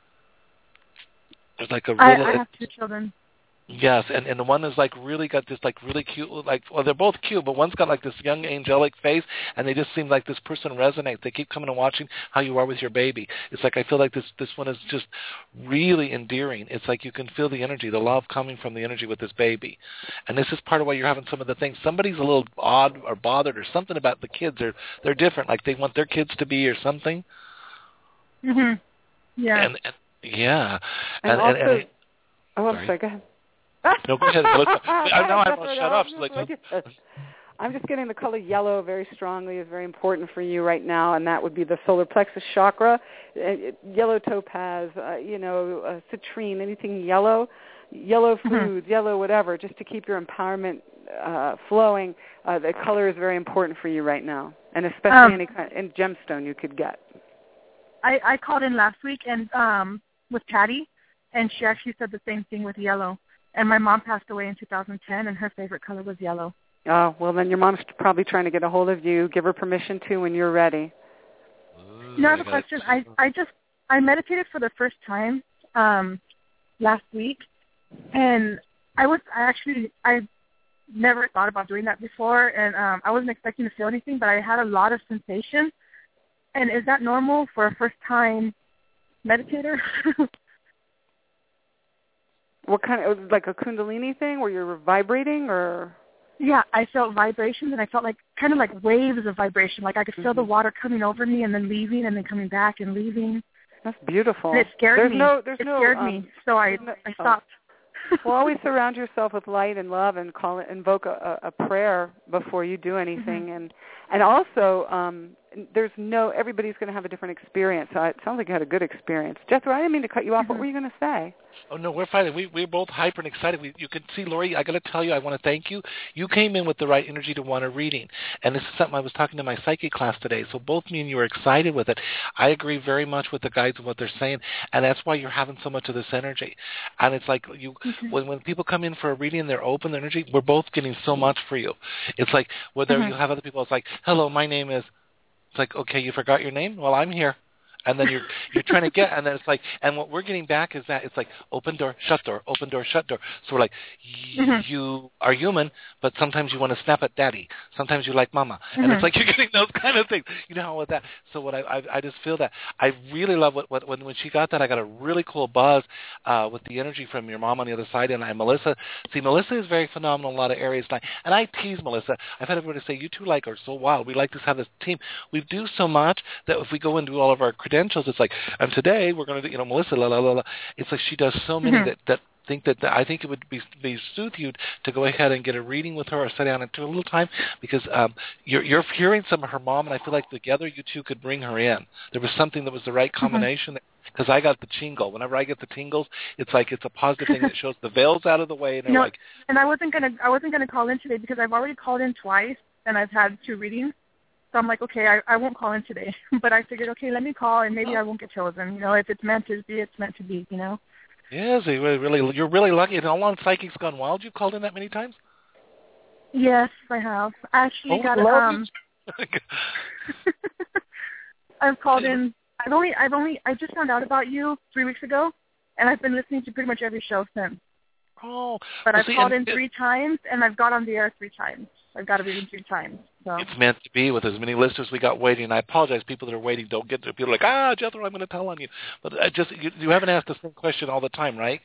There's like a really, I have 2 children. Yes, and the one is like really got this like really cute, like, well, they're both cute, but one's got like this young angelic face, and they just seem like this person resonates. They keep coming and watching how you are with your baby. It's like I feel like this one is just really endearing. It's like you can feel the energy, the love coming from the energy with this baby. And this is part of why you're having some of the things. Somebody's a little odd or bothered or something about the kids. They're different, like they want their kids to be or something. Mhm. Yeah. And yeah. And also, I'm sorry, go ahead. No, go ahead. Now I won't shut up. She's like, I'm just getting the color yellow very strongly is very important for you right now, and that would be the solar plexus chakra, yellow topaz, citrine, anything yellow foods, yellow whatever, just to keep your empowerment flowing. The color is very important for you right now, and especially any kind of gemstone you could get. I called in last week and with Patty, and she actually said the same thing with yellow. And my mom passed away in 2010, and her favorite color was yellow. Oh, well, then your mom's probably trying to get a hold of you. Give her permission to when you're ready. I have a question. I meditated for the first time last week, and I never thought about doing that before, and I wasn't expecting to feel anything, but I had a lot of sensation. And is that normal for a first-time meditator? What kind of, like a kundalini thing where you're vibrating, or? Yeah, I felt vibrations, and I felt like kind of like waves of vibration. Like I could feel the water coming over me and then leaving and then coming back and leaving. That's beautiful. And it scared me. It scared me, so I stopped. Well, always surround yourself with light and love, and invoke a prayer before you do anything, and also everybody's going to have a different experience. So it sounds like you had a good experience. Jethro, I didn't mean to cut you off. What were you going to say? Oh, no, we're fine. We're both hyper and excited. You can see, Lori, I got to tell you, I want to thank you. You came in with the right energy to want a reading. And this is something I was talking to my psychic class today. So both me and you are excited with it. I agree very much with the guides and what they're saying. And that's why you're having so much of this energy. And it's like when people come in for a reading and they're open, their energy, we're both getting so much for you. It's like whether you have other people, it's like, hello, my name is, it's like, okay, you forgot your name? Well, I'm here. And then you're trying to get, and then it's like, and what we're getting back is that it's like open door, shut door, open door, shut door. So we're like, you are human, but sometimes you want to snap at daddy. Sometimes you like mama, and it's like you're getting those kind of things. You know how with that. So what I just feel that I really love when she got that, I got a really cool buzz with the energy from your mom on the other side, and Melissa. See, Melissa is very phenomenal in a lot of areas, and I tease Melissa. I've had everybody say, you two are so wild. We like to have this team. We do so much that if we go and do all of our credentials, it's like, and today we're going to do, Melissa, la la la la. It's like she does so many that think that I think it would be soothe you to go ahead and get a reading with her or sit down and do a little time, because you're hearing some of her mom, and I feel like together you two could bring her in. There was something that was the right combination. Because I got the tingle. Whenever I get the tingles, it's like it's a positive thing that shows the veil's out of the way, and they're like. And I wasn't gonna call in today because I've already called in twice, and I've had 2 readings. So I'm like, okay, I won't call in today. But I figured, okay, let me call, and maybe I won't get chosen. If it's meant to be, it's meant to be, Yes, you're really lucky. And how long Psychic's Gone Wild? You've called in that many times? Yes, I have. I actually got I've called in. I just found out about you 3 weeks ago, and I've been listening to pretty much every show since. Oh. But Well, I've called in 3 times, and I've got on the air 3 times. I've got a reading 3 times. So. It's meant to be with as many listeners we got waiting. And I apologize, people that are waiting don't get to. People are like, Jethro, I'm going to tell on you. But you haven't asked the same question all the time, right?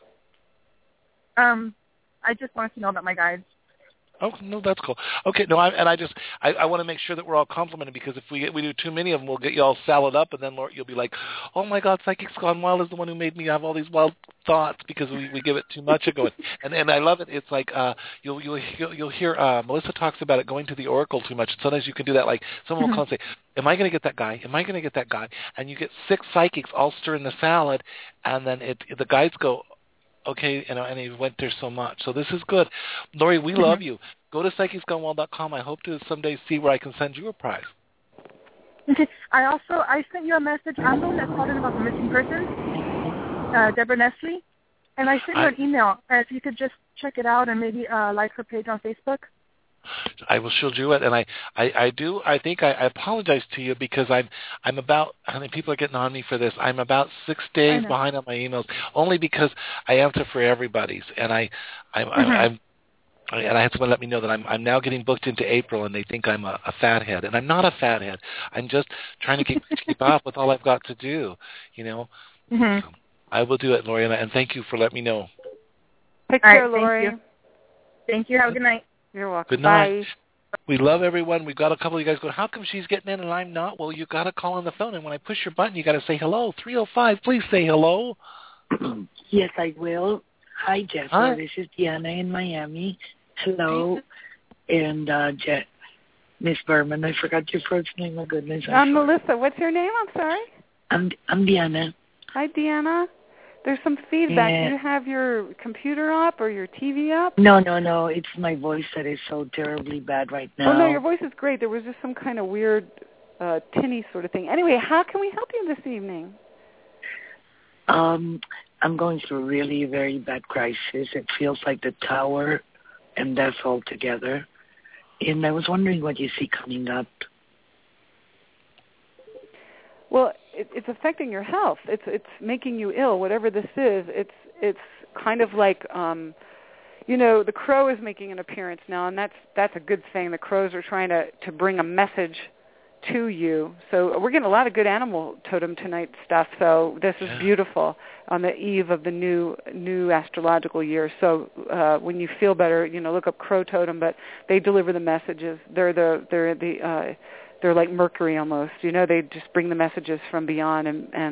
I just wanted to know about my guides. Oh, no, that's cool. Okay, no, I want to make sure that we're all complimented, because if we do too many of them, we'll get you all salad up, and then you'll be like, oh my God, Psychics Gone Wild is the one who made me have all these wild thoughts because we give it too much ago. And I love it. It's like you'll hear Melissa talks about it going to the oracle too much. Sometimes you can do that. Like someone will call and say, am I going to get that guy? Am I going to get that guy? And you get 6 psychics all stirring the salad, and then the guides go, okay, and he went there so much. So this is good. Lori, we love you. Go to PsychicsGoneWild.com. I hope to someday see where I can send you a prize. Okay. I sent you a message. I'm the one that called in about the missing person, Deborah Nestle. And I sent you an email. If you could just check it out and maybe like her page on Facebook. I will show you it, and I think I apologize to you because I'm about, I mean, people are getting on me for this. I'm about 6 days behind on my emails, only because I answer for everybody's, and I had someone let me know that I'm now getting booked into April, and they think I'm a fathead, and I'm not a fathead. I'm just trying to keep up with all I've got to do, you know. So I will do it, Lori, and thank you for letting me know. Take care, Lori. Thank you. Have a good night. You're welcome. Good night. Bye. We love everyone. We've got a couple of you guys going, how come she's getting in and I'm not? Well, you got to call on the phone, and when I push your button, you got to say hello. 305, please say hello. Yes, I will. Hi, Jethro. Hi. This is Deanna in Miami. Hello. And Miss Berman, I forgot your first name. My goodness. I'm Melissa. What's your name? I'm sorry. I'm Deanna. Hi, Deanna. There's some feedback. Do you have your computer up or your TV up? No. It's my voice that is so terribly bad right now. Oh, no, your voice is great. There was just some kind of weird tinny sort of thing. Anyway, how can we help you this evening? I'm going through a really very bad crisis. It feels like the tower and death all together. And I was wondering what you see coming up. Well, it's affecting your health. It's making you ill. Whatever this is, it's kind of like, the crow is making an appearance now, and that's a good thing. The crows are trying to bring a message to you. So we're getting a lot of good animal totem tonight stuff. So this is beautiful on the eve of the new astrological year. So when you feel better, look up crow totem. But they deliver the messages. They're like Mercury almost, they just bring the messages from beyond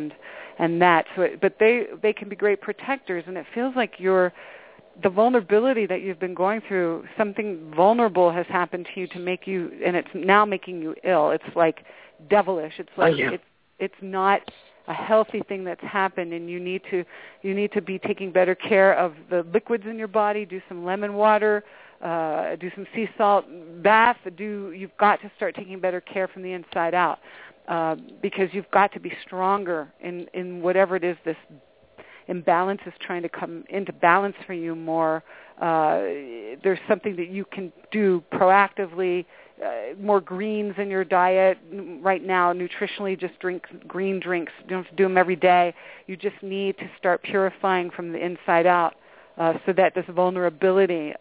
and that. So, but they can be great protectors, and it feels like the vulnerability that you've been going through, something vulnerable has happened to you to make you, and it's now making you ill. It's like devilish. It's like it's not a healthy thing that's happened, and you need to be taking better care of the liquids in your body. Do some lemon water. Do some sea salt bath. You've got to start taking better care from the inside out because you've got to be stronger in whatever it is this imbalance is trying to come into balance for you more. There's something that you can do proactively, more greens in your diet right now. Nutritionally, just drink green drinks. You don't have to do them every day. You just need to start purifying from the inside out so that this vulnerability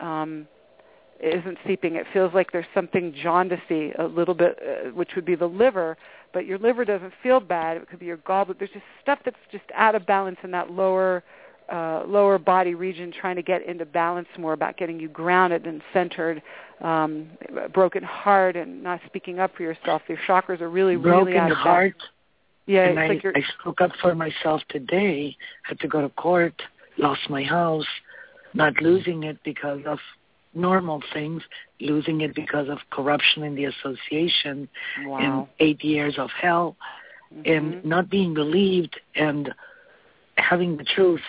isn't seeping. It feels like there's something jaundicey a little bit, which would be the liver, but your liver doesn't feel bad. It could be your gallbladder. There's just stuff that's just out of balance in that lower body region, trying to get into balance more, about getting you grounded and centered, broken heart and not speaking up for yourself. Your chakras are really out of balance. Broken heart. Yeah, and it's I spoke up for myself today, had to go to court, lost my house, not losing it because of normal things, losing it because of corruption in the association and 8 years of hell and not being believed and having the truth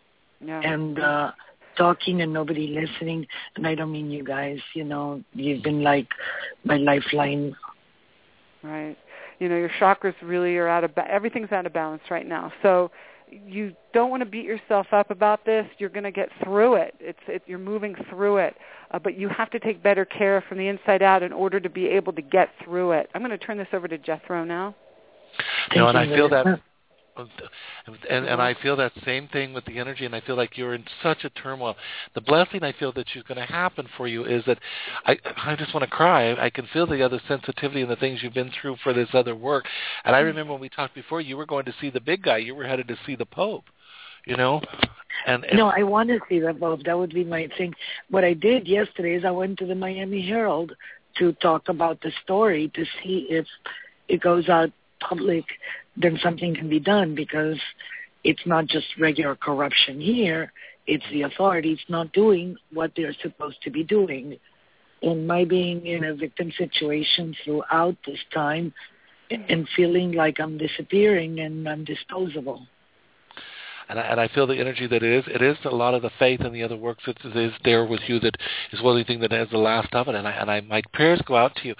and talking and nobody listening. And I don't mean you guys, you've been like my lifeline. Right. Your chakras really are everything's out of balance right now. So you don't want to beat yourself up about this. You're going to get through it. You're moving through it. But you have to take better care from the inside out in order to be able to get through it. I'm going to turn this over to Jethro now. And I feel that And I feel that same thing with the energy, and I feel like you're in such a turmoil. The blessing I feel that is going to happen for you is that I just want to cry. I can feel the other sensitivity and the things you've been through for this other work. And I remember when we talked before, you were going to see the big guy. You were headed to see the Pope, you know. And no, I want to see the Pope. That would be my thing. What I did yesterday is I went to the Miami Herald to talk about the story to see if it goes out public, then something can be done, because it's not just regular corruption here. It's the authorities not doing what they're supposed to be doing. And my being in a victim situation throughout this time and feeling like I'm disappearing and I'm disposable. And I feel the energy that it is a lot of the faith and the other works that is there with you that is one of the things that has the last of it. And my prayers go out to you.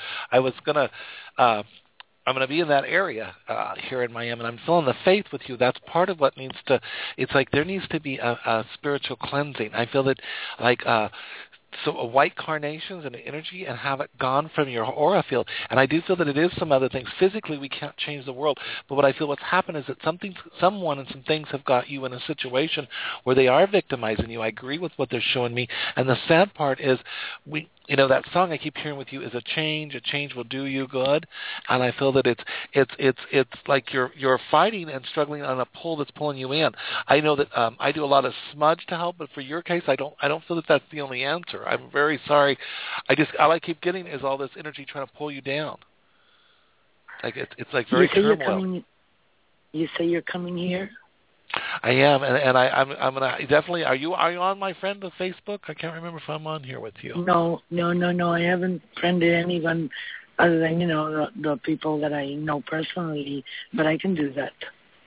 I'm going to be in that area here in Miami, and I'm feeling the faith with you. That's part of what needs to, it's like there needs to be a spiritual cleansing. I feel that like white carnations and energy and have it gone from your aura field. And I do feel that it is some other things. Physically, we can't change the world, but what I feel what's happened is that someone and some things have got you in a situation where they are victimizing you. I agree with what they're showing me. And the sad part is that song I keep hearing with you is a change will do you good. And I feel that it's like you're fighting and struggling on a pull that's pulling you in. I know that I do a lot of smudge to help, but for your case, I don't feel that that's the only answer. I'm very sorry. All I keep getting is all this energy trying to pull you down. Like it's like very turmoil. You say you're coming here? I am, and I'm gonna definitely. Are you on my friend of Facebook? I can't remember if I'm on here with you. No. I haven't friended anyone other than the people that I know personally, but I can do that.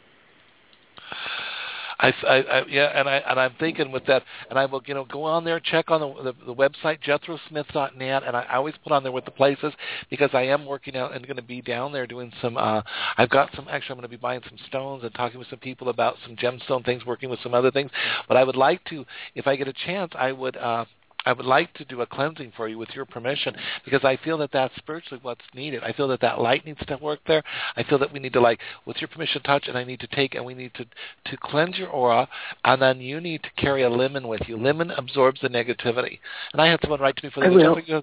I'm thinking with that, and I will go on there, check on the website JethroSmith.net, and I always put on there with the places because I am working out and going to be down there doing some. I've got some. Actually, I'm going to be buying some stones and talking with some people about some gemstone things, working with some other things. But I would like to, if I get a chance, I would like to do a cleansing for you with your permission, because I feel that that's spiritually what's needed. I feel that light needs to work there. I feel that we need to, with your permission, touch, and I need to take, and we need to cleanse your aura, and then you need to carry a lemon with you. Lemon absorbs the negativity. And I had someone write to me for the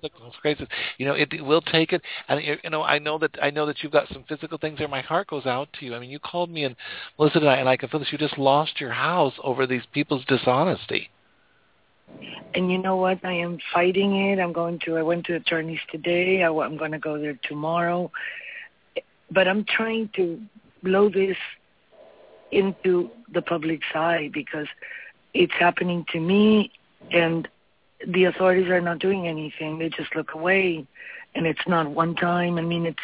it will take it, and I know that you've got some physical things there. My heart goes out to you. I mean, you called me, and Melissa and I can feel this. You just lost your house over these people's dishonesty. And you know what? I am fighting it. I went to attorneys today. I'm going to go there tomorrow. But I'm trying to blow this into the public's eye because it's happening to me and the authorities are not doing anything. They just look away. And it's not one time. I mean,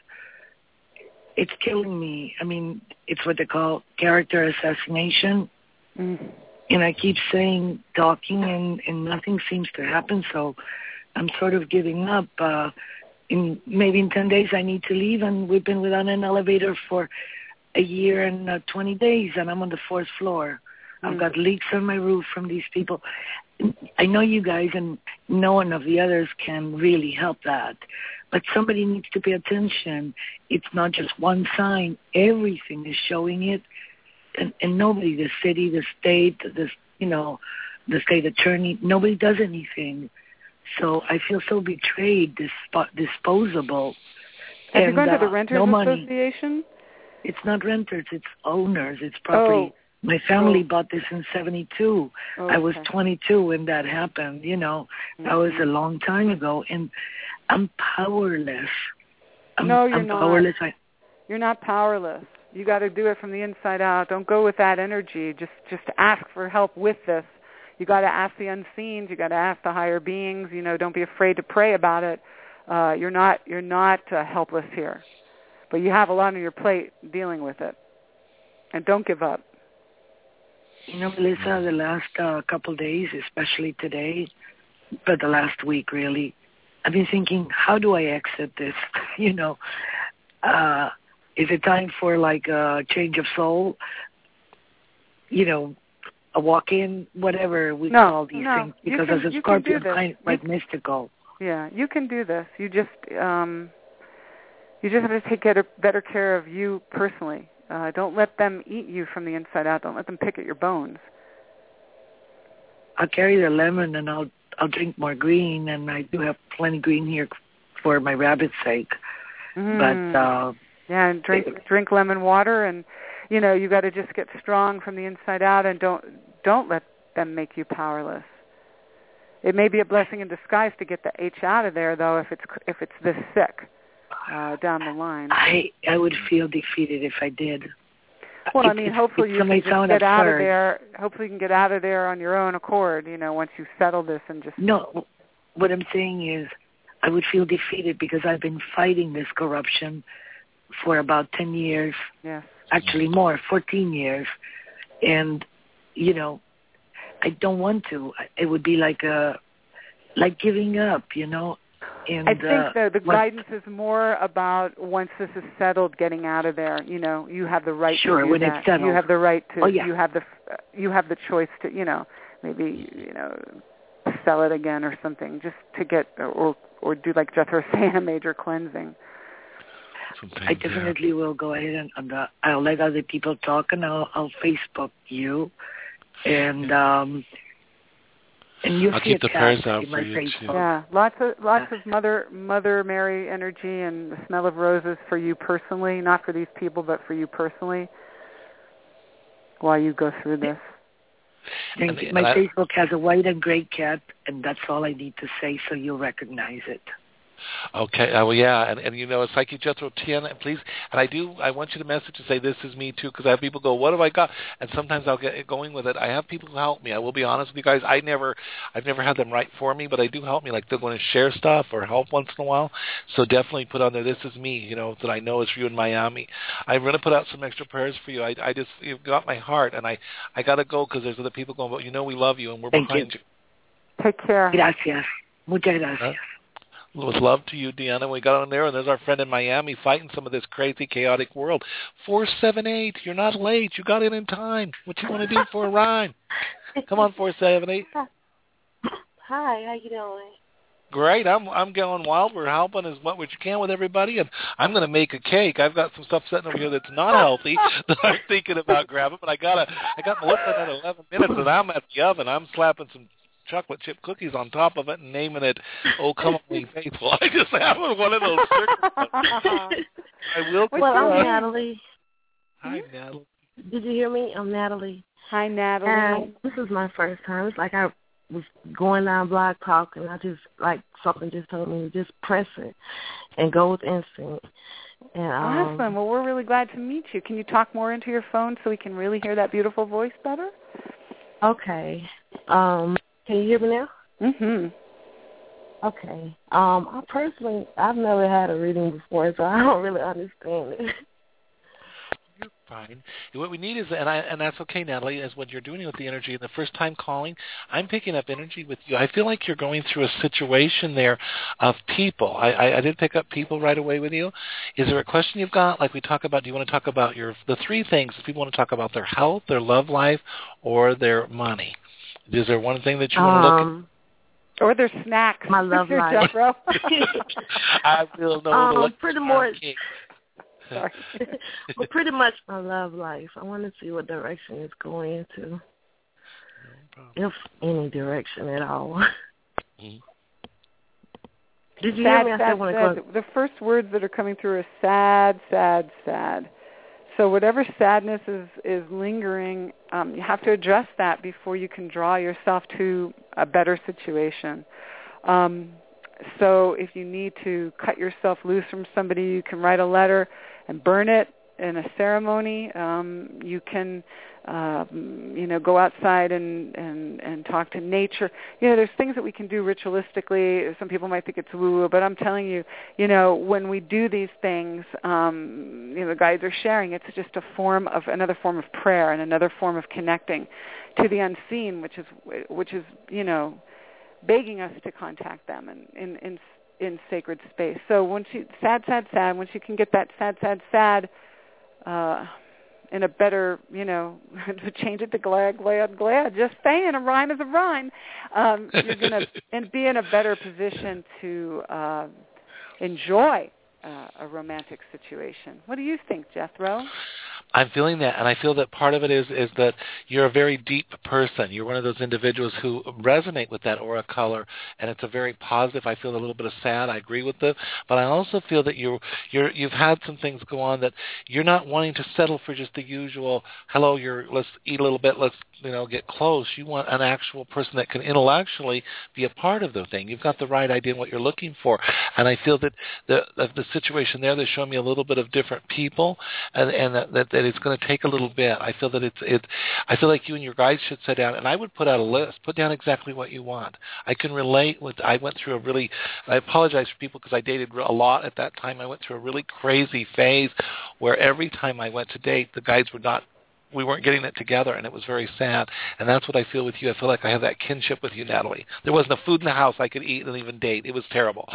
it's killing me. I mean, it's what they call character assassination. Mm-hmm. And I keep talking, and nothing seems to happen, so I'm sort of giving up. Maybe in 10 days I need to leave, and we've been without an elevator for a year and 20 days, and I'm on the 4th floor. Mm-hmm. I've got leaks on my roof from these people. I know you guys and no one of the others can really help that, but somebody needs to pay attention. It's not just one sign. Everything is showing it. And nobody, the city, the state, the state attorney, nobody does anything. So I feel so betrayed, disposable. Have you gone to the Renters Association? It's not renters, it's owners, it's property. Oh. My family bought this in 1972. Oh, okay. I was 22 when that happened, Mm-hmm. That was a long time ago. And I'm powerless. I'm not. Powerless. You're not powerless. You got to do it from the inside out. Don't go with that energy. Just ask for help with this. You got to ask the unseen. You got to ask the higher beings. Don't be afraid to pray about it. You're not helpless here, but you have a lot on your plate dealing with it. And don't give up. Melissa, the last couple days, especially today, but the last week really, I've been thinking, how do I exit this? Is it time for a change of soul? A walk-in, whatever we call these things. Because as a Scorpio, I'm quite mystical. Yeah, you can do this. You just have to take better care of you personally. Don't let them eat you from the inside out. Don't let them pick at your bones. I'll carry the lemon, and I'll drink more green, and I do have plenty green here for my rabbit's sake. But yeah, and drink lemon water, and you got to just get strong from the inside out, and don't let them make you powerless. It may be a blessing in disguise to get the H out of there, though, if it's this sick down the line. I would feel defeated if I did. Well, hopefully you can just get out of there. Hopefully you can get out of there on your own accord, once you settle this and just... No, what I'm saying is I would feel defeated because I've been fighting this corruption for about 10 years. Yes. Actually more, 14 years. And, I don't want to. It would be like giving up, And, I think the guidance is more about once this is settled, getting out of there. You have the right to do when that. It's settled. You have the right to. Oh, yeah. You have the choice to. Maybe sell it again or something, just to get or do like Jethro saying, a major cleansing. I definitely will go ahead and I'll let other people talk, and I'll Facebook you, and you I'll keep the prayers out for you too. Yeah, lots of Mother Mary energy and the smell of roses for you personally, not for these people, but for you personally, while you go through this. Thank you. My Facebook has a white and gray cat, and that's all I need to say, so you'll recognize it. Okay. Well, yeah, and Psychic Jethro Tiana, please. And I want you to message and say, this is me too, because I have people go, what have I got? And sometimes I'll get going with it. I have people who help me. I will be honest with you guys. I've never had them write for me, but I do help me. Like they're going to share stuff or help once in a while. So definitely put on there, this is me, that I know is for you in Miami. I'm going to put out some extra prayers for you. I just, you've got my heart, and I got to go because there's other people going, but we love you and we're behind you. Take care. Gracias. Muchas gracias. With love to you, Deanna. We got on there, and there's our friend in Miami fighting some of this crazy, chaotic world. 478, you're not late. You got in time. What you want to do for a ride? Come on, 478. Hi, how you doing? Great. I'm going wild. We're helping as much as you can with everybody, and I'm going to make a cake. I've got some stuff sitting over here that's not healthy that I'm thinking about grabbing, but I got Melissa in 11 minutes, and I'm at the oven. I'm slapping some chocolate chip cookies on top of it and naming it, "Oh, Come On, Me Faithful." I just have one of those. I will. Well, I'm Natalie. Hi, Natalie. Did you hear me? I'm Natalie. Hi, Natalie. This is my first time. It's like I was going down Blog Talk, and I just, something just told me to just press it and go with instinct. And, awesome. Well, we're really glad to meet you. Can you talk more into your phone so we can really hear that beautiful voice better? Okay. Can you hear me now? Mm-hmm. Okay. I've never had a reading before, so I don't really understand it. You're fine. What we need is, and that's okay, Natalie, is what you're doing with the energy. And the first time calling, I'm picking up energy with you. I feel like you're going through a situation there of people. I did pick up people right away with you. Is there a question you've got? Like we talk about, do you want to talk about the three things? People want to talk about their health, their love life, or their money. Is there one thing that you want to look at? Or their snacks. My love life. I will know. Pretty much. Sorry. But pretty much my love life. I want to see what direction it's going into. No problem. If any direction at all. Mm-hmm. Did you hear me? I said when it goes. The first words that are coming through are sad, sad, sad. So whatever sadness is lingering, you have to address that before you can draw yourself to a better situation. So if you need to cut yourself loose from somebody, you can write a letter and burn it in a ceremony. You can, go outside and talk to nature. There's things that we can do ritualistically. Some people might think it's woo-woo, but I'm telling you, when we do these things, the guides are sharing, it's just another form of prayer and another form of connecting to the unseen, which is begging us to contact them in sacred space. So once you sad, once you can get that sad, in a better, to change it to glad, just saying a rhyme is a rhyme, you're going to be in a better position to enjoy a romantic situation. What do you think, Jethro? I'm feeling that, and I feel that part of it is that you're a very deep person. You're one of those individuals who resonate with that aura color, and it's a very positive. I feel a little bit of sad. I agree with it, but I also feel that you've had some things go on that you're not wanting to settle for just the usual. Hello, let's eat a little bit. Let's get close. You want an actual person that can intellectually be a part of the thing. You've got the right idea of what you're looking for, and I feel that the situation there, they show me a little bit of different people, and that it's going to take a little bit. I feel that I feel like you and your guides should sit down, and I would put out a list. Put down exactly what you want. I can relate with. I went through I apologize for people because I dated a lot at that time. I went through a really crazy phase where every time I went to date, the guides we weren't getting it together, and it was very sad. And that's what I feel with you. I feel like I have that kinship with you, Natalie. There wasn't a food in the house I could eat and even date. It was terrible.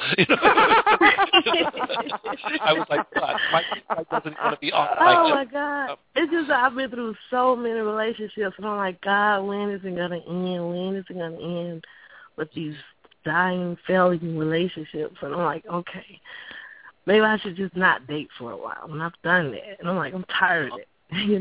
I was like, what? My doesn't want to be off. My God. It's just that I've been through so many relationships, and I'm like, God, when is it going to end? When is it going to end with these dying, failing relationships? And I'm like, okay, maybe I should just not date for a while. And I've done that. And I'm like, I'm tired of it,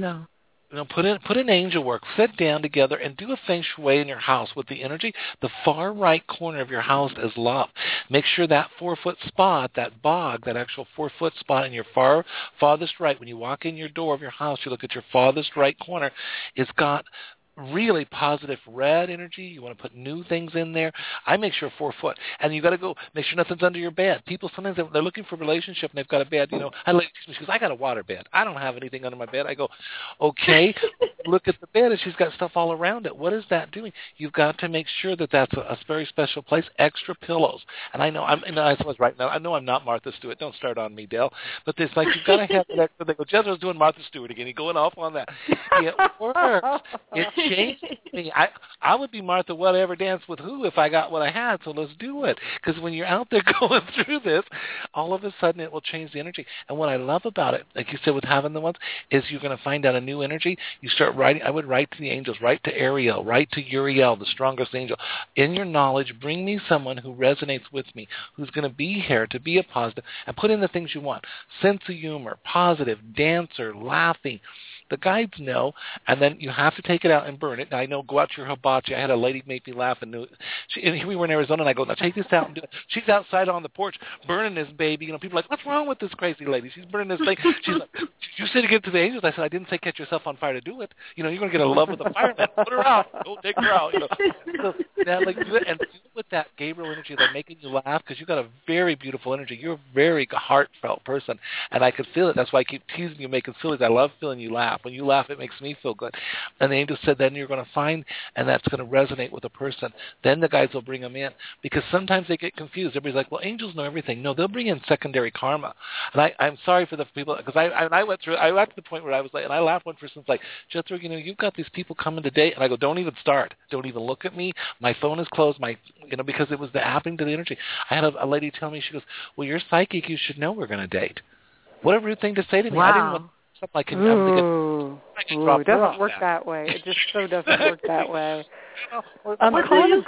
Put in angel work. Sit down together and do a feng shui in your house with the energy. The far right corner of your house is love. Make sure that 4-foot spot, that bog, that actual 4-foot spot in your farthest right, when you walk in your door of your house, you look at your farthest right corner, it's got really positive red energy. You want to put new things in there. I make sure 4 foot. And you got to go make sure nothing's under your bed. People sometimes they're looking for a relationship and they've got a bed. She goes, I got a water bed. I don't have anything under my bed. I go, okay, look at the bed and she's got stuff all around it. What is that doing? You've got to make sure that that's a very special place. Extra pillows. And I know I was right now. I know I'm not Martha Stewart. Don't start on me, Dale. But it's like you've got to have that extra. They go, Jethro's doing Martha Stewart again. He's going off on that. It works. It changed me. I would be Martha whatever dance with who if I got what I had, so let's do it. Because when you're out there going through this, all of a sudden it will change the energy. And what I love about it, like you said with having the ones, is you're going to find out a new energy. You start writing. I would write to the angels, write to Ariel, write to Uriel, the strongest angel. In your knowledge, bring me someone who resonates with me, who's going to be here to be a positive, and put in the things you want. Sense of humor, positive, dancer, laughing. The guides know, and then you have to take it out and burn it. Now, I know, go out to your hibachi. I had a lady make me laugh, and we were in Arizona, and I go, now take this out and do it. She's outside on the porch burning this baby. People are like, what's wrong with this crazy lady? She's burning this thing. She's like, you said to give it to the angels. I said, I didn't say catch yourself on fire to do it. You're going to get a love with the fireman. Put her out. Go take her out. So now, do it, and do it with that Gabriel energy, like making you laugh, because you've got a very beautiful energy. You're a very heartfelt person, and I could feel it. That's why I keep teasing you, making silly. I love feeling you laugh. When you laugh, it makes me feel good. And the angel said, then you're going to find, and that's going to resonate with a person. Then the guys will bring them in, because sometimes they get confused. Everybody's like, well, angels know everything. No, they'll bring in secondary karma. And I'm sorry for the people, because I went through. I got to the point where I was like, and I laughed. One person's like, Jethro, you've got these people coming today, and I go, don't even start. Don't even look at me. My phone is closed. Because it was happening to the energy. I had a lady tell me, she goes, well, you're psychic. You should know we're going to date. What a rude thing to say to me. Wow. I didn't want something like it doesn't work that way. It just so doesn't work that way. Do you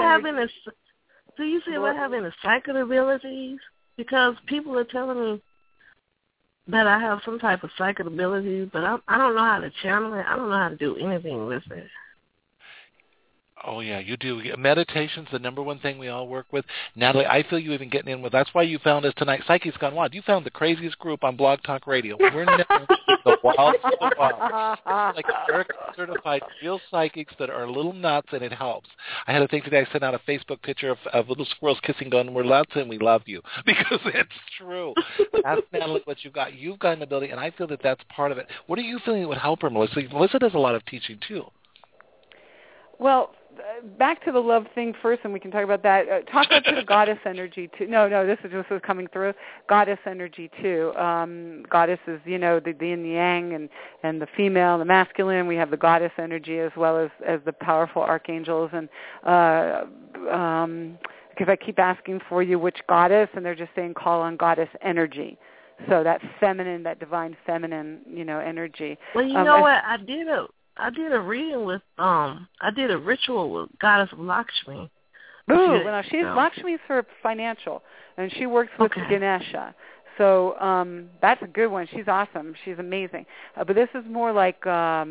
see about having the psychic abilities? Because people are telling me that I have some type of psychic abilities, but I don't know how to channel it. I don't know how to do anything with it. Oh, yeah, you do. Meditation's the number one thing we all work with. Natalie, I feel you even getting in with. That's why you found us tonight. Psychics Gone Wild. You found the craziest group on Blog Talk Radio. We're the wild of the wild. Like American certified real psychics that are a little nuts, and it helps. I had a thing today. I sent out a Facebook picture of little squirrels kissing, going, we're nuts and we love you. Because it's true. That's, Natalie, what you've got. You've got an ability, and I feel that that's part of it. What are you feeling that would help her, Melissa? Melissa does a lot of teaching, too. Well, back to the love thing first, and we can talk about that. Talk about the goddess energy too. No, this was coming through. Goddess energy too. Goddess is, the yin and yang, and the female, the masculine. We have the goddess energy as well as the powerful archangels. And because I keep asking for you which goddess, and they're just saying call on goddess energy. So that feminine, that divine feminine, energy. Well, you know what? I did a reading with I did a ritual with Goddess Lakshmi. Lakshmi's for financial, and she works with Ganesha. So that's a good one. She's awesome. She's amazing. But this is more like,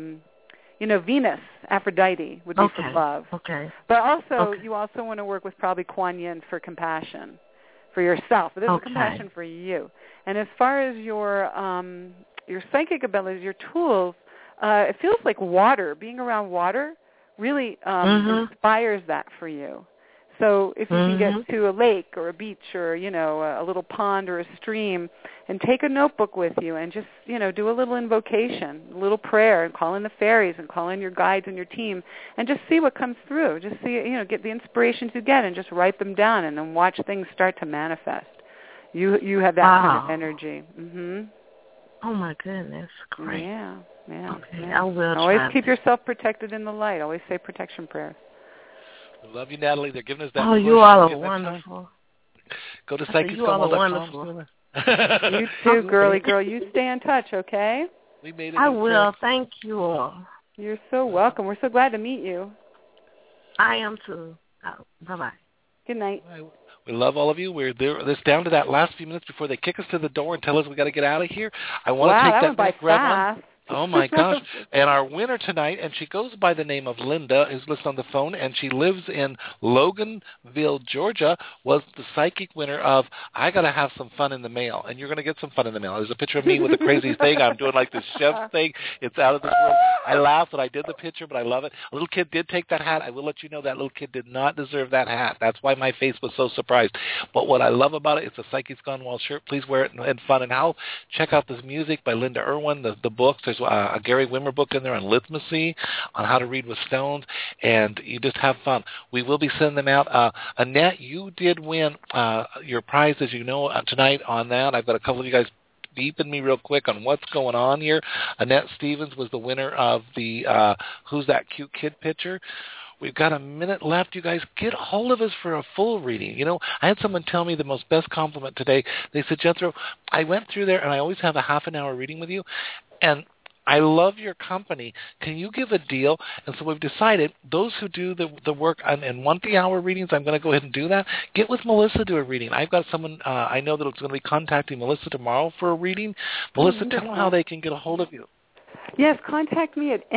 Venus, Aphrodite would be for love. Okay. But also, you also want to work with probably Kuan Yin for compassion for yourself. But this is compassion for you. And as far as your psychic abilities, your tools, it feels like water. Being around water really inspires that for you. So if you can get to a lake or a beach or, a little pond or a stream and take a notebook with you and just, do a little invocation, a little prayer and call in the fairies and call in your guides and your team and just see what comes through. Just see, get the inspirations you get and just write them down and then watch things start to manifest. You have that kind of energy. Oh, my goodness. Great. Yeah. Okay, I will always keep yourself protected in the light. Always say protection prayers. We love you, Natalie. They're giving us that. Oh, you all are wonderful. Go to psychicsconwild.com. You too, girly girl. You stay in touch, okay? We made it. I will. Thank you all. You're so welcome. We're so glad to meet you. I am too. Bye-bye. Good night. We love all of you. We're there. This down to that last few minutes before they kick us to the door and tell us we got to get out of here. I want to take that back grab one. Oh, my gosh. And our winner tonight, and she goes by the name of Linda, is listed on the phone, and she lives in Loganville, Georgia, was the psychic winner of I Got to Have Some Fun in the Mail. And you're going to get some fun in the mail. There's a picture of me with a crazy thing. I'm doing like this chef thing. It's out of this world. I laughed when I did the picture, but I love it. A little kid did take that hat. I will let you know that little kid did not deserve that hat. That's why my face was so surprised. But what I love about it, it's a Psychics Gone Wild shirt. Please wear it and fun. And how? Check out this music by Linda Irwin, the books. There's a Gary Wimmer book in there on literacy, on how to read with stones, and you just have fun. We will be sending them out. Annette, you did win your prize, as you know, tonight on that. I've got a couple of you guys beeping me real quick on what's going on here. Annette Stevens was the winner of the Who's That Cute Kid picture. We've got a minute left. You guys, get a hold of us for a full reading. I had someone tell me the most best compliment today. They said, Jethro, I went through there, and I always have a half an hour reading with you, and I love your company. Can you give a deal? And so we've decided those who do the work and want the hour readings, I'm going to go ahead and do that. Get with Melissa to do a reading. I've got someone I know that's going to be contacting Melissa tomorrow for a reading. Melissa, tell them how they can get a hold of you. Yes, contact me at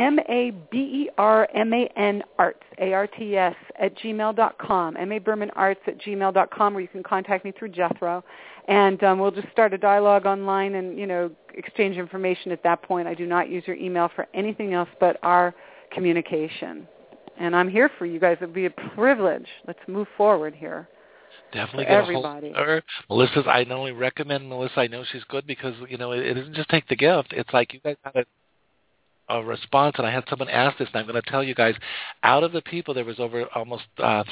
MABERMAN Arts, ARTS, @gmail.com, MABermanArts@gmail.com, where you can contact me through Jethro. And we'll just start a dialogue online and, exchange information at that point. I do not use your email for anything else but our communication. And I'm here for you guys. It would be a privilege. Let's move forward here. Definitely get everybody. A hold of her. Melissa's, I not only recommend Melissa, I know she's good because, it doesn't just take the gift. It's like you guys have a response, and I had someone ask this, and I'm going to tell you guys, out of the people, there was over almost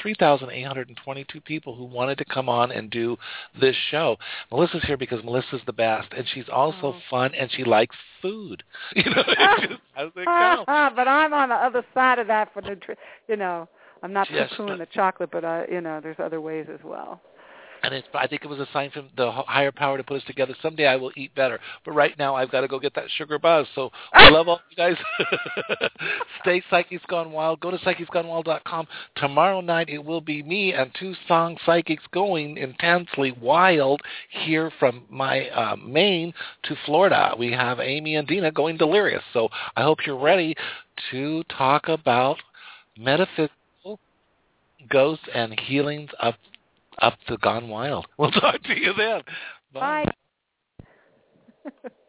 3,822 people who wanted to come on and do this show. Melissa's here because Melissa's the best, and she's also fun, and she likes food. How's it go? But I'm on the other side of that for the, I'm not poo-pooing the chocolate, but, there's other ways as well. And I think it was a sign from the higher power to put us together. Someday I will eat better. But right now I've got to go get that sugar buzz. So I love all you guys. Stay Psychics Gone Wild. Go to psychicsgonewild.com. Tomorrow night it will be me and two song psychics going intensely wild here from my Maine to Florida. We have Amy and Dina going delirious. So I hope you're ready to talk about metaphysical ghosts and healings up to Gone Wild. We'll talk to you then. Bye. Bye.